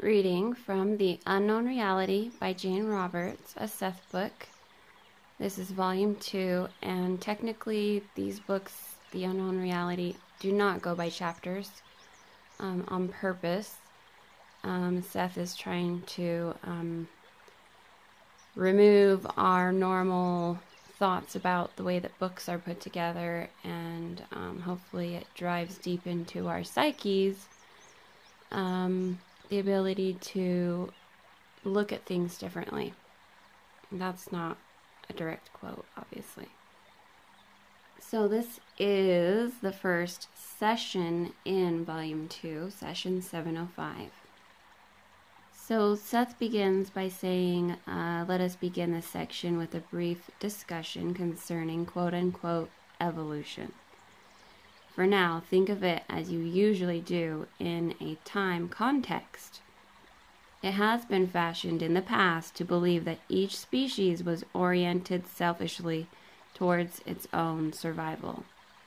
Reading from The Unknown Reality by Jane Roberts, a Seth book. This is volume 2, and technically these books, The Unknown Reality, do not go by chapters on purpose. Seth is trying to remove our normal thoughts about the way that books are put together, and hopefully it drives deep into our psyches the ability to look at things differently. That's not a direct quote, obviously. So this is the first session in Volume 2, Session 705. So Seth begins by saying, let us begin this section with a brief discussion concerning quote-unquote evolution. For now, think of it as you usually do in a time context. It has been fashioned in the past to believe that each species was oriented selfishly towards its own survival.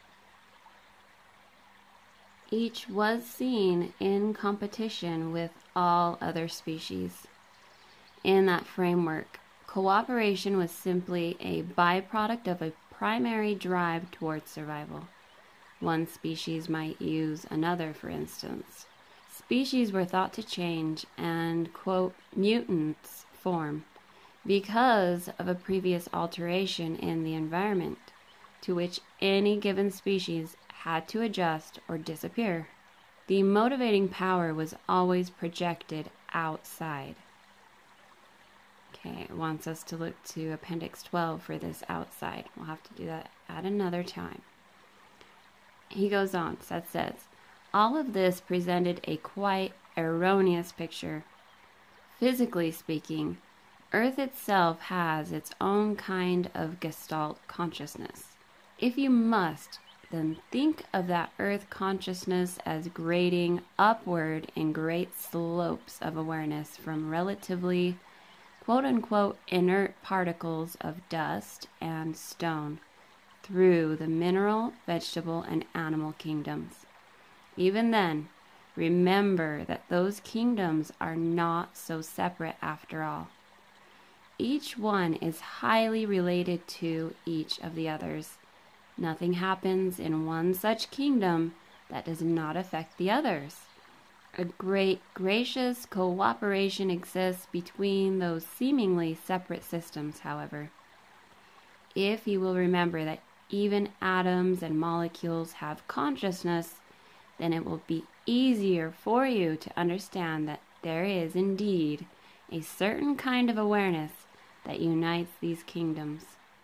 Each was seen in competition with all other species. In that framework, cooperation was simply a byproduct of a primary drive towards survival. One species might use another, for instance. Species were thought to change and, quote, mutants form because of a previous alteration in the environment to which any given species had to adjust or disappear. The motivating power was always projected outside. Okay, it wants us to look to Appendix 12 for this outside. We'll have to do that at another time. He goes on, Seth says, all of this presented a quite erroneous picture. Physically speaking, Earth itself has its own kind of Gestalt consciousness. If you must, then think of that Earth consciousness as grading upward in great slopes of awareness from relatively, quote-unquote, inert particles of dust and stone through the mineral, vegetable, and animal kingdoms. Even then, remember that those kingdoms are not so separate after all. Each one is highly related to each of the others. Nothing happens in one such kingdom that does not affect the others. A great, gracious cooperation exists between those seemingly separate systems, however. If you will remember that even atoms and molecules have consciousness, then it will be easier for you to understand that there is indeed a certain kind of awareness that unites these kingdoms.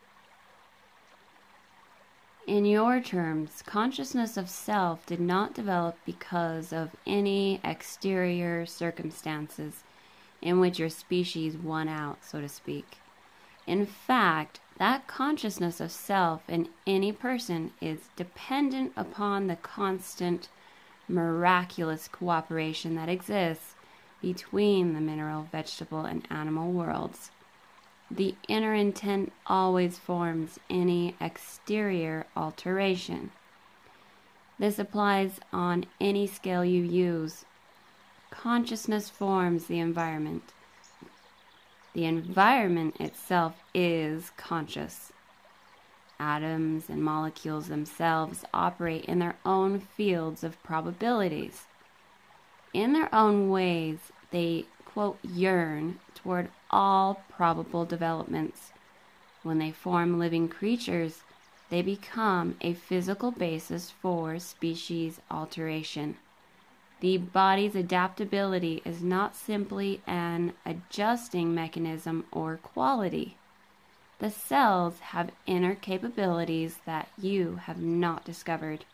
In your terms, consciousness of self did not develop because of any exterior circumstances in which your species won out, so to speak. In fact, that consciousness of self in any person is dependent upon the constant, miraculous cooperation that exists between the mineral, vegetable, and animal worlds. The inner intent always forms any exterior alteration. This applies on any scale you use. Consciousness forms the environment. The environment itself is conscious. Atoms and molecules themselves operate in their own fields of probabilities. In their own ways, they, quote, yearn toward all probable developments. When they form living creatures, they become a physical basis for species alteration. The body's adaptability is not simply an adjusting mechanism or quality. The cells have inner capabilities that you have not discovered.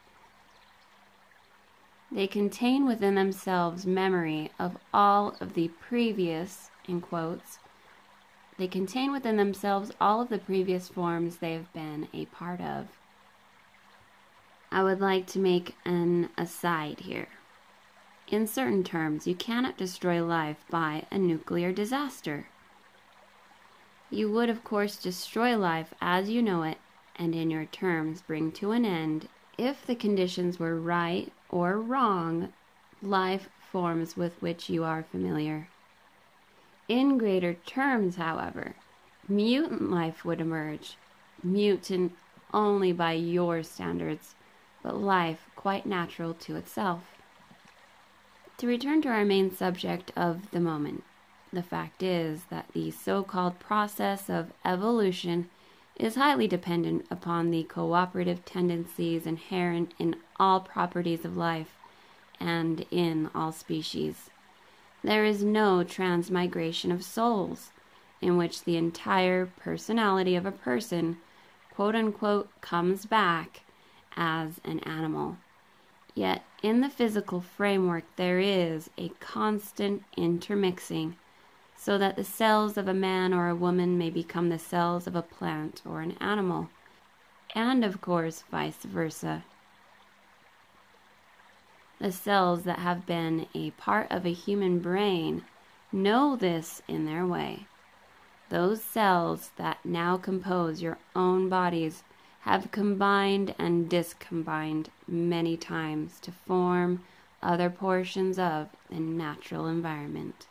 They contain within themselves memory of all of the previous, in quotes, they contain within themselves all of the previous forms they have been a part of. I would like to make an aside here. In certain terms, you cannot destroy life by a nuclear disaster. You would, of course, destroy life as you know it, and in your terms bring to an end, if the conditions were right or wrong, life forms with which you are familiar. In greater terms, however, mutant life would emerge, mutant only by your standards, but life quite natural to itself. To return to our main subject of the moment, the fact is that the so-called process of evolution is highly dependent upon the cooperative tendencies inherent in all properties of life and in all species. There is no transmigration of souls in which the entire personality of a person, quote unquote, comes back as an animal. Yet in the physical framework there is a constant intermixing, so that the cells of a man or a woman may become the cells of a plant or an animal, and of course vice versa. The cells that have been a part of a human brain know this in their way. Those cells that now compose your own bodies have combined and discombined many times to form other portions of the natural environment.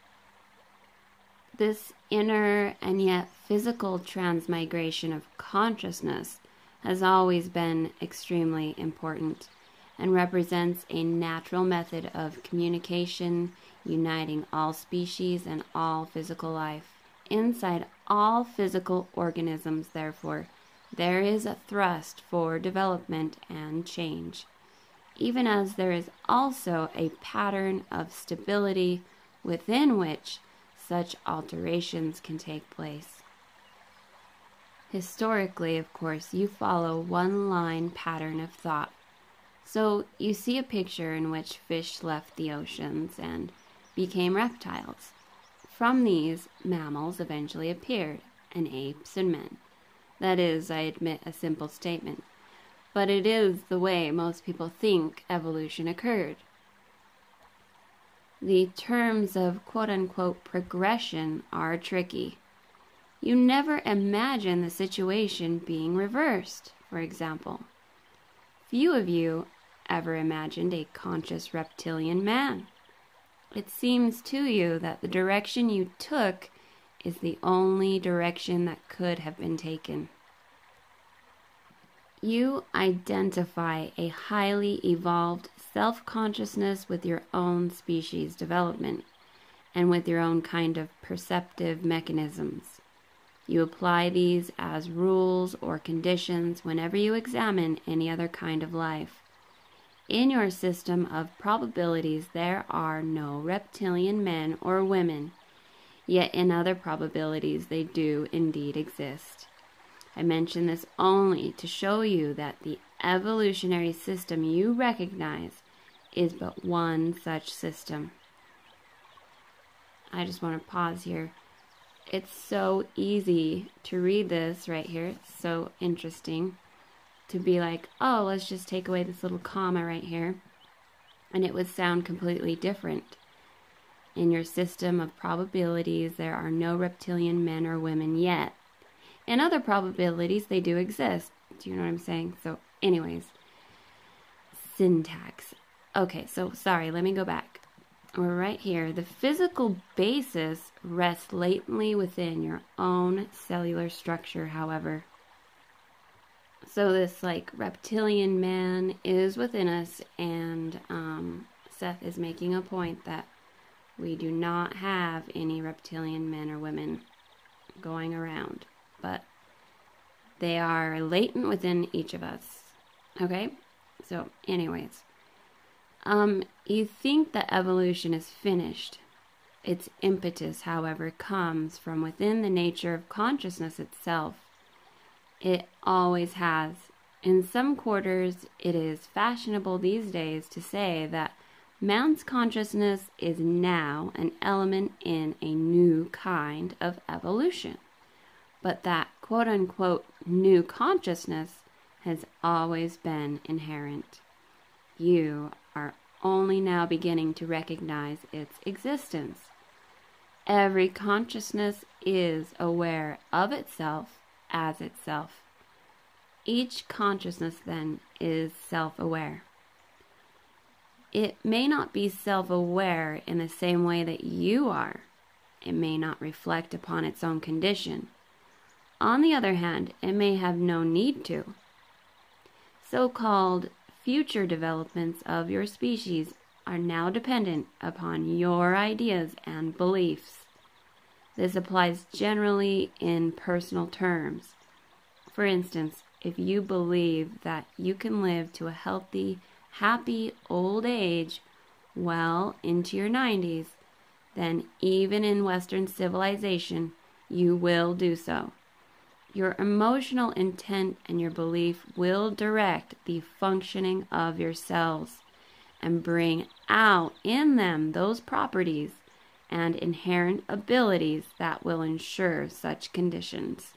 This inner and yet physical transmigration of consciousness has always been extremely important and represents a natural method of communication uniting all species and all physical life. Inside all physical organisms, therefore, there is a thrust for development and change, even as there is also a pattern of stability within which such alterations can take place. Historically, of course, you follow one line pattern of thought. So you see a picture in which fish left the oceans and became reptiles. From these, mammals eventually appeared, and apes and men. That is, I admit, a simple statement, but it is the way most people think evolution occurred. The terms of quote-unquote progression are tricky. You never imagine the situation being reversed, for example. Few of you ever imagined a conscious reptilian man. It seems to you that the direction you took is the only direction that could have been taken. You identify a highly evolved self-consciousness with your own species development and with your own kind of perceptive mechanisms. You apply these as rules or conditions whenever you examine any other kind of life. In your system of probabilities, there are no reptilian men or women, yet in other probabilities they do indeed exist. I mention this only to show you that the evolutionary system you recognize is but one such system. I just want to pause here. It's so easy to read this right here. It's so interesting to be like, oh, let's just take away this little comma right here, and it would sound completely different. In your system of probabilities, there are no reptilian men or women yet. In other probabilities, they do exist. Do you know what I'm saying? So anyways, syntax. Okay, so sorry, let me go back. We're right here. The physical basis rests latently within your own cellular structure, however. So this reptilian man is within us, and Seth is making a point that we do not have any reptilian men or women going around, but they are latent within each of us. Okay? So anyways, you think that evolution is finished. Its impetus, however, comes from within the nature of consciousness itself. It always has. In some quarters, it is fashionable these days to say that man's consciousness is now an element in a new kind of evolution, but that quote-unquote new consciousness has always been inherent. You are only now beginning to recognize its existence. Every consciousness is aware of itself as itself. Each consciousness, then, is self-aware. It may not be self-aware in the same way that you are. It may not reflect upon its own condition. On the other hand, it may have no need to. So-called future developments of your species are now dependent upon your ideas and beliefs. This applies generally in personal terms. For instance, if you believe that you can live to a healthy, happy old age well into your 90s, then even in Western civilization, you will do so. Your emotional intent and your belief will direct the functioning of your cells and bring out in them those properties and inherent abilities that will ensure such conditions.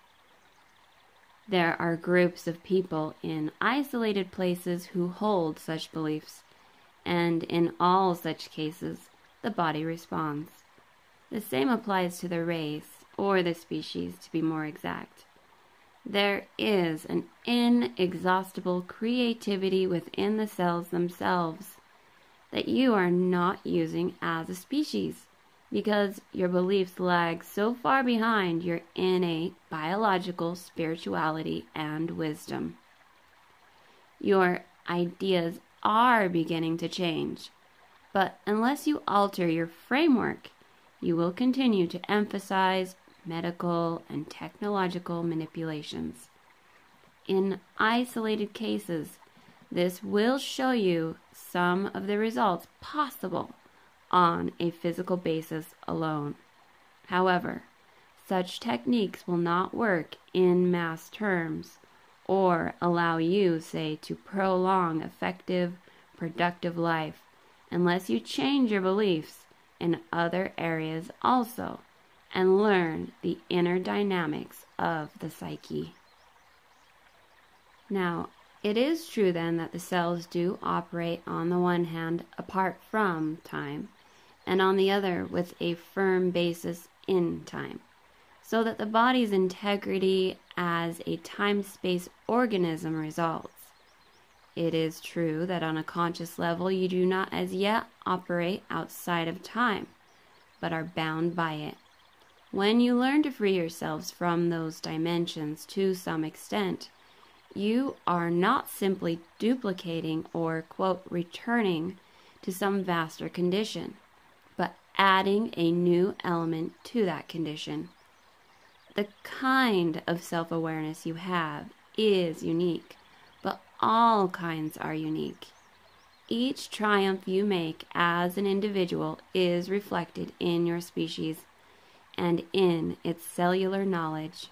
There are groups of people in isolated places who hold such beliefs, and in all such cases, the body responds. The same applies to the race, or the species to be more exact. There is an inexhaustible creativity within the cells themselves that you are not using as a species, because your beliefs lag so far behind your innate biological spirituality and wisdom. Your ideas are beginning to change, but unless you alter your framework, you will continue to emphasize medical and technological manipulations. In isolated cases, this will show you some of the results possible on a physical basis alone. However, such techniques will not work in mass terms or allow you, say, to prolong effective, productive life unless you change your beliefs in other areas also and learn the inner dynamics of the psyche. Now, it is true then that the cells do operate on the one hand apart from time, and on the other with a firm basis in time, so that the body's integrity as a time-space organism results. It is true that on a conscious level you do not as yet operate outside of time, but are bound by it. When you learn to free yourselves from those dimensions to some extent, you are not simply duplicating or, quote, returning to some vaster condition, but adding a new element to that condition. The kind of self-awareness you have is unique, but all kinds are unique. Each triumph you make as an individual is reflected in your species and in its cellular knowledge.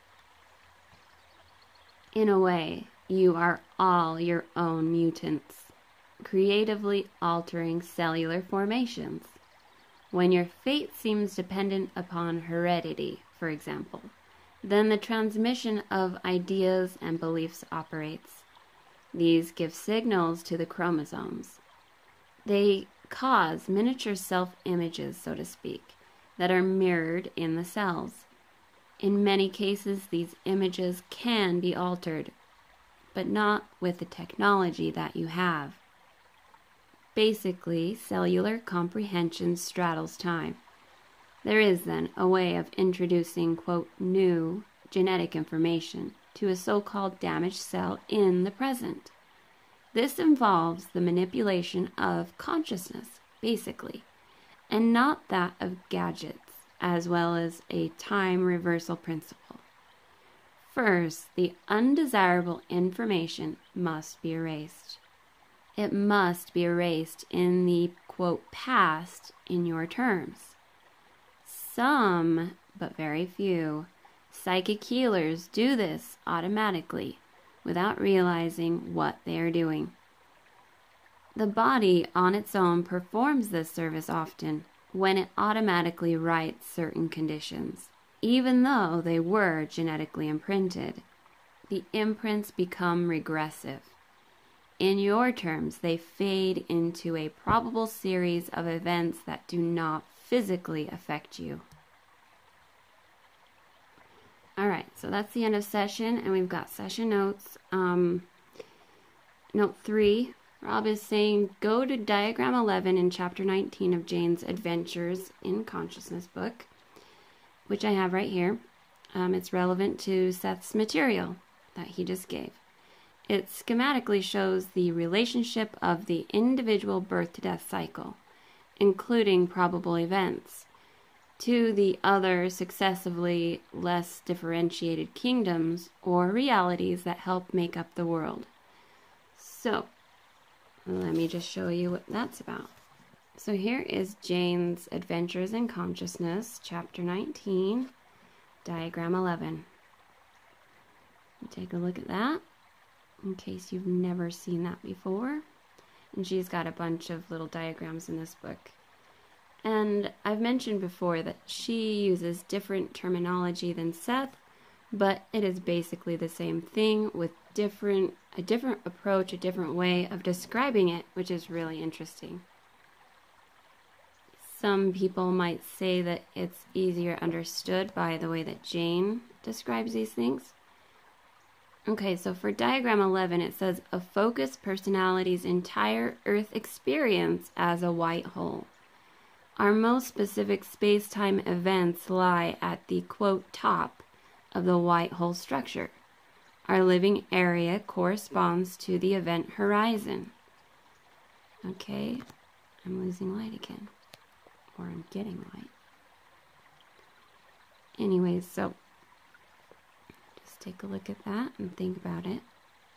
In a way, you are all your own mutants, creatively altering cellular formations. When your fate seems dependent upon heredity, for example, then the transmission of ideas and beliefs operates. These give signals to the chromosomes. They cause miniature self-images, so to speak, that are mirrored in the cells. In many cases, these images can be altered, but not with the technology that you have. Basically, cellular comprehension straddles time. There is, then, a way of introducing, quote, new genetic information to a so-called damaged cell in the present. This involves the manipulation of consciousness, basically, and not that of gadgets, as well as a time reversal principle. First, the undesirable information must be erased. It must be erased in the, quote, past in your terms. Some, but very few, psychic healers do this automatically without realizing what they are doing. The body on its own performs this service often when it automatically writes certain conditions, even though they were genetically imprinted. The imprints become regressive. In your terms, they fade into a probable series of events that do not physically affect you. All right, so that's the end of session, and we've got session notes. Note 3, Rob is saying, go to diagram 11 in chapter 19 of Jane's Adventures in Consciousness book, which I have right here. It's relevant to Seth's material that he just gave. It schematically shows the relationship of the individual birth-to-death cycle, including probable events, to the other successively less differentiated kingdoms or realities that help make up the world. So, let me just show you what that's about. So here is Jane's Adventures in Consciousness, chapter 19, diagram 11. Take a look at that, in case you've never seen that before. And she's got a bunch of little diagrams in this book. And I've mentioned before that she uses different terminology than Seth, but it is basically the same thing with a different approach, a different way of describing it, which is really interesting. Some people might say that it's easier understood by the way that Jane describes these things. Okay, so for diagram 11, it says a focused personality's entire Earth experience as a white hole. Our most specific space-time events lie at the, quote, top of the white hole structure. Our living area corresponds to the event horizon. Okay, I'm losing light again. Or I'm getting light. Anyways, so just take a look at that and think about it.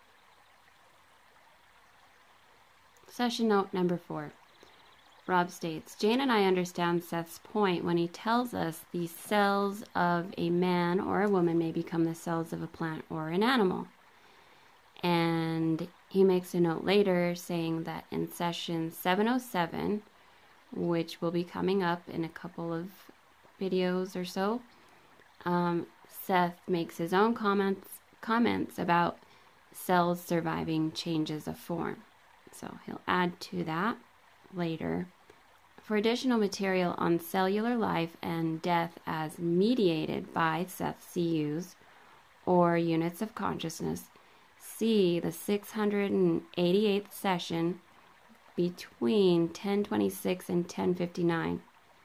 Session note number 4. Rob states, Jane and I understand Seth's point when he tells us the cells of a man or a woman may become the cells of a plant or an animal. And he makes a note later saying that in session 707, which will be coming up in a couple of videos or so, Seth makes his own comments about cells surviving changes of form. So he'll add to that later. For additional material on cellular life and death as mediated by Seth's CUs or units of consciousness, see the 688th session between 1026 and 1059.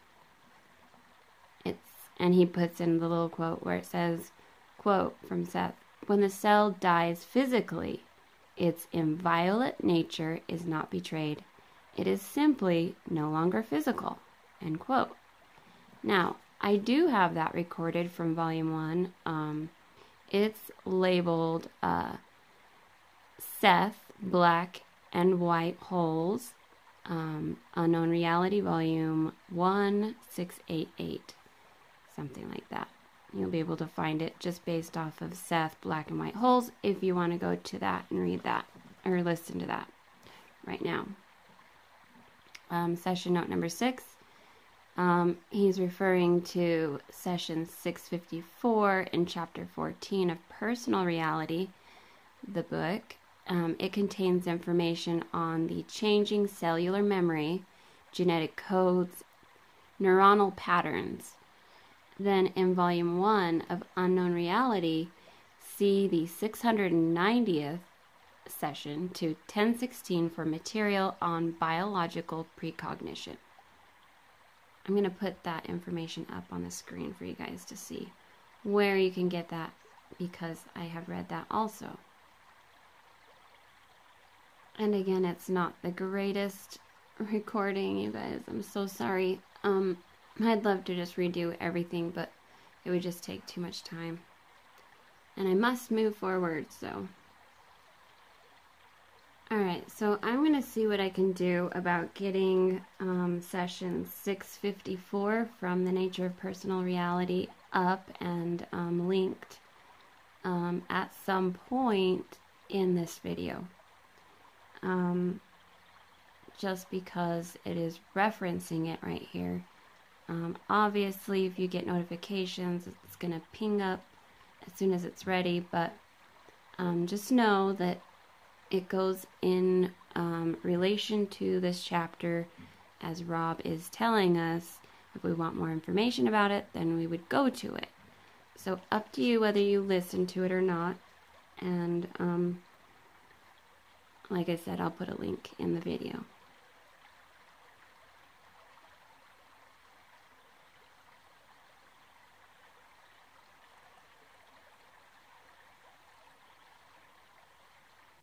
And he puts in the little quote where it says, quote from Seth, when the cell dies physically, its inviolate nature is not betrayed. It is simply no longer physical, end quote. Now, I do have that recorded from volume 1. It's labeled Seth, Black and White Holes, Unknown Reality, volume 1, 688, something like that. You'll be able to find it just based off of Seth, Black and White Holes, if you want to go to that and read that, or listen to that right now. Session note number 6, he's referring to session 654 in chapter 14 of Personal Reality, the book. It contains information on the changing cellular memory, genetic codes, neuronal patterns. Then in volume 1 of Unknown Reality, see the 690th session to 1016 for material on biological precognition. I'm going to put that information up on the screen for you guys to see where you can get that, because I have read that also. And again, it's not the greatest recording, you guys. I'm so sorry. I'd love to just redo everything, but it would just take too much time. And I must move forward, so. Alright, so I'm going to see what I can do about getting session 654 from the Nature of Personal Reality up and linked at some point in this video. Just because it is referencing it right here. Obviously, if you get notifications, it's going to ping up as soon as it's ready, but just know that it goes in relation to this chapter, as Rob is telling us. If we want more information about it, then we would go to it. So up to you whether you listen to it or not. And Like I said, I'll put a link in the video.